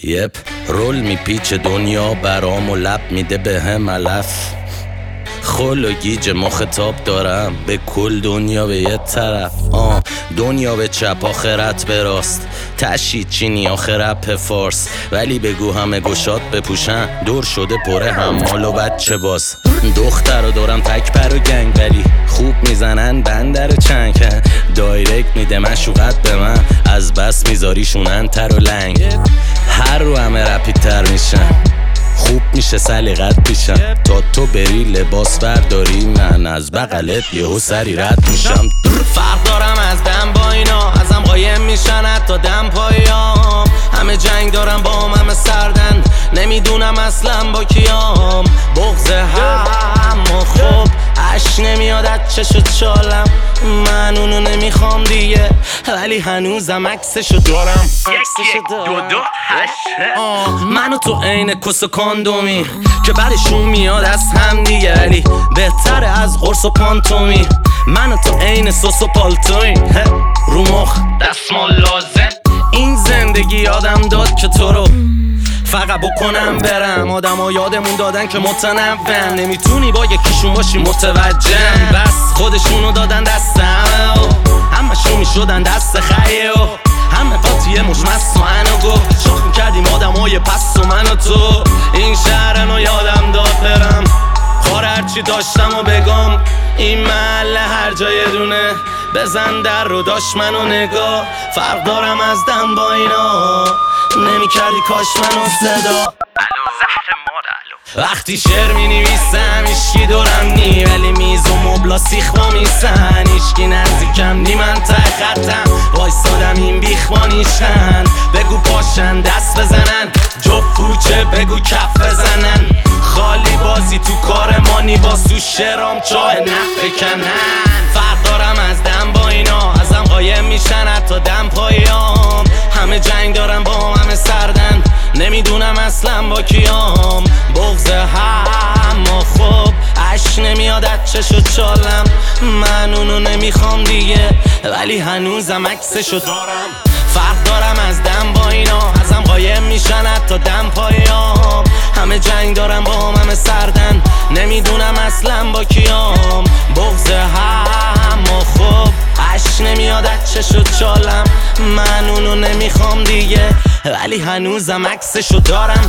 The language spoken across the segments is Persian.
یپ رول میپیچه دنیا برام و لب میده به هم علف. خل و گیج مخاطب دارم به کل دنیا به یه طرف. دنیا به چپ آخرت به راست، تشید چینی آخرت فارس. ولی بگو همه گشاد بپوشن، دور شده پره همال و بچه باز. دختر رو دارم تک پر و گنگ، ولی خوب میزنن بندر چنگ. دایرکت میده مشوقت به من، از بس میذاریشونن تر و لنگ. هر رو همه رپیدتر میشن، خوب میشه سلیقت پیشم. تا تو بری لباس برداری، من از بغلت یهو سری رد میشم. فرق دارم از دم با اینا، ازم قایم میشن حتی دم پایام. همه جنگ دارم با همه سردن، نمیدونم اصلا با کیام. بغض هم و خوب عشق نمیاد از چش و چالم. من اونو نمیخوام دیگه، ولی هنوزم عکسشو دارم. منو تو عین کس و کاندومی که بعدشون میاد از هم دیگه، ولی بهتره از قرص و پانتومی. منو تو عین سس و پالتوی، رو مخ دستمال لازم. این زندگی یادم داد که تو رو فقط بکنم برم. آدم ها یادمون دادن که متنوعن، نمیتونی با یکیشون باشی متوجه. بس خودشونو دادن دست همه شون میشدن دست خیه و همه قاطیه مشمست و انو گفت. شاخ میکردیم آدم های پس و من و تو. این شهرنو یادم داد برم، خار هرچی داشتم و بگم. این محله هر جای دونه بزن در رو داشت منو نگاه. فرق دارم از دم با اینا، نمیکردی کاش منو صدا. وقتی شعر مینویسم ایشکی دورم نی، ولی میز و مبلا سیخ با میسن. ایشکی نزدیکم نی، من ته خطم وایستادم این بیخ با نیشن. بگو پاشن دست بزنن، جب پوچه بگو کف بزنن. خالی بازی تو کار مانی، باز تو شعرام چاه نف بکنن. فرق دارم از دم با اینا، ازم قایم میشن حتی دم پایام. همه جنگ دارم با همه سردن، نمیدونم اصلا با کیام. بغض هم و خوب عشق نمیاد از چش و چالم. من اونو نمیخوام دیگه، ولی هنوزم عکسشو دارم. فرق دارم از دم با اینا، ازم قایم میشن حتی دم پایام. همه جنگ دارم با همه سردن، نمیدونم اصلا با کیام. بغض هم و خوب عشق نمیاد از چش و چالم. من اونو نمیخوام دیگه، ولی هنوزم عکسشو دارم.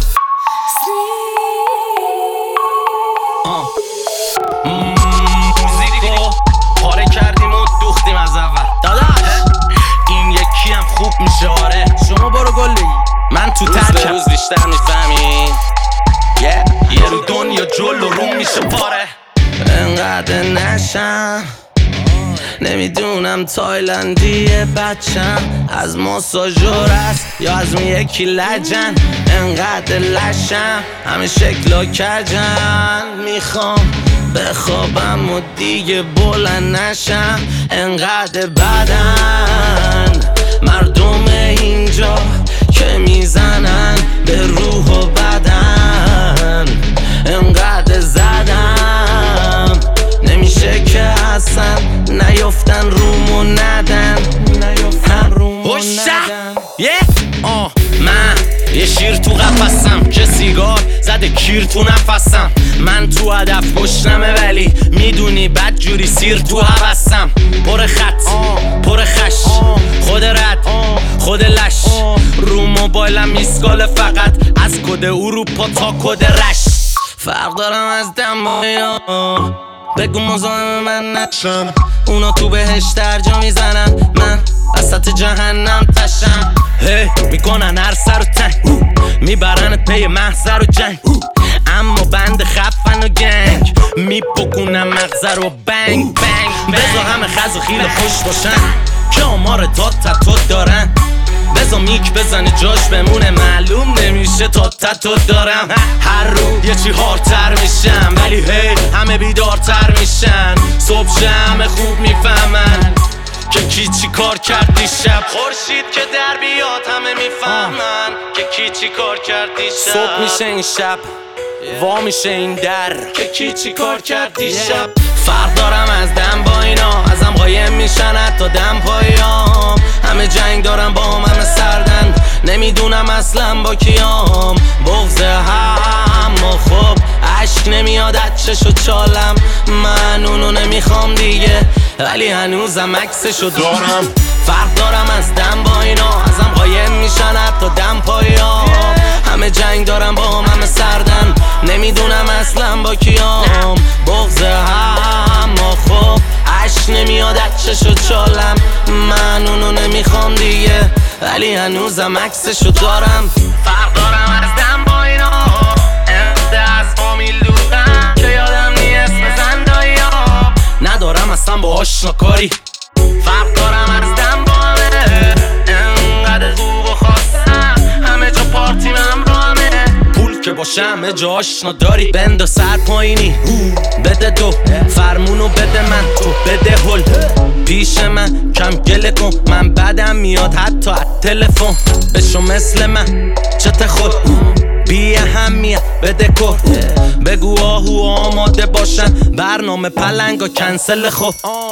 موزیکو پاره کردیم و دوختیم از اول داداش. این یکی هم خوب میشه آره. شما برو گلی، من تو ترکم. روز بیشتر میفهمی یه رو دنیا جلو روم میشه پاره. انقدر نشم نمیدونم تایلندیه بچم، از ماساژور است یا از اون یکی لجن. انقدر لشم همه شکلا کجن، میخوام بخوابم و دیگه بلند نشم. انقدر بدن مردم اینجا که میزنن به روح و بدن. انقدر زدم نمیشه که اصلا نیفتن رومو ندن. من یه شیر تو قفسم که سیگار زده کیر تو نفسم. من تو هدف گشنمه ولی میدونی بد جوری سیر تو حوثم. پر خط پر خش، خود رد خود لش. رو موبایلم میسکاله فقط از کد اروپا تا کد رش. فرق دارم از دم با اینا، بگو مزاحم من نشم. اونا تو بهش درجا میزنن، من وسط جهنم تشم. میکنن هر سر و تنگ، میبرنت پی محضر و جنگ. اما بند خفن و گنگ میپکونم مغزه رو بنگ بنگ. بزا همه خز و خیل خوش باشن که آمار داد تتو دارن. بزا میک بزنه جاش بمونه، معلوم نمیشه تا تتو دارم. هر رو یه چی هارتر میشم، ولی همه بیدارتر میشن. صبح همه خوب میفهمن که کی چی کار کرد دیشب. خورشید که در بیاد همه میفهمن که کی چی کار کرد دیشب. صبح میشه این شب وا میشه این در که کی چی کار کرد دیشب. فرق دارم از دم با اینا، ازم قایم میشن حتی دم پایام. همه جنگ دارم با همه سردن، نمیدونم اصلا با کیام. بغضه اما خب عشق نمیاد از چشو چالم. من اونو نمیخوام دیگه ولی هنوزم عکسشو دارم. فرق دارم از دم با اینا، ازم قایم میشن حتی دم پایام. همه جنگ دارم با همه سردن، نمیدونم اصلا با کیام. بغضه اما خب عشق نمیاد از چشو چالم. من اونو نمیخوام دیگه ولی هنوزم عکسشو دارم. فرق دارم از دم با اینا، انده از فامیل دورم که یادم نیست بزن دایی‌ها. ندارم اصلا با آشنا کاری. فرق دارم از دم با همه، انقدر خوب و خواستم همه جا پارتی من رو همه. پول که باشه همه جا آشنا داری. بند سر پایینی بده دو، فرمونو بده من تو بده هل. پیش من کم گله کن، من بدم میاد حتی از تلفن. بشو مثل من چته خود بی اهمیت بده کن. بگو آهو آماده باشن برنامه پلنگا کنسل خب.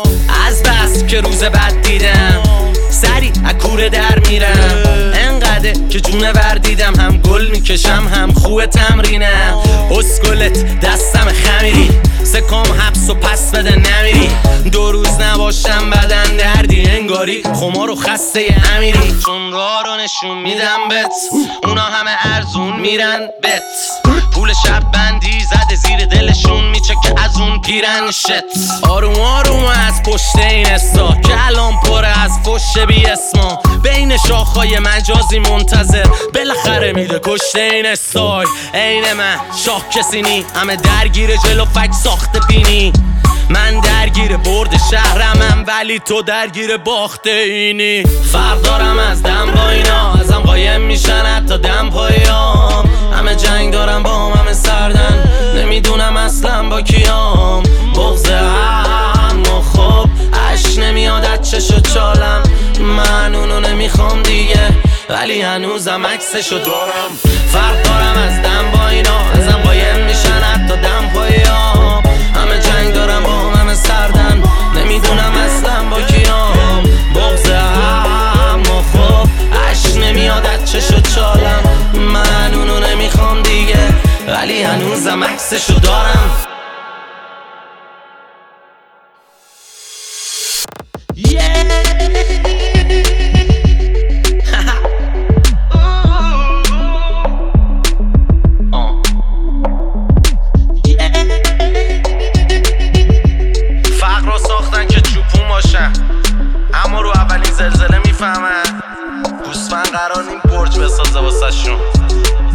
از بس که روز بعد دیدم سری اکوره در میرم. انقدر که جونه ور دیدم هم گل میکشم هم خوه تمرینم. اسکلت دستم خمیری سکام حبس و پس بده نمیری. 2 روز نباشم بدن دردی انگاری خمار و خسته امیری. چون راه رو نشون میدم بت، اونا همه ارزون میرن بت. پول شب بندی زده زیر دلشون میچکه از اون پیرن شت. آروم آروم از پشت این استا که الان پره از فش بی اسما. بین شاخهای مجازی منتظر بالاخره میده کشته این استای. عین من شاه کسی نی، همه درگیر جلو فک ساخته بینی. من درگیر برد شهرمم ولی تو درگیر باخته اینی. فرق دارم از دم با اینا، ازم قایم میشن حتی دم پایام. همه جنگ دارم با همه سردن، نمیدونم اصلا با کیام. بغضه اما خب عشق نمیاد از چشو چالم. من اونو نمیخوام دیگه ولی هنوزم عکسشو دارم. فرق دارم از دم با اینا، ازم قایم میشن حتی دم پایام. همه جنگ دارم با همه سردن، نمیدونم اصلا با کیام. بغضه اما خب عشق نمیاد از چشو چالم. من اونو نمیخوام دیگه ولی هنوزم عکسشو دارم. فقر رو ساختن که چوپون باشن، اما رو اولین زلزله میفهمن گوسفند قرار نیم برج بسازه واسه شون.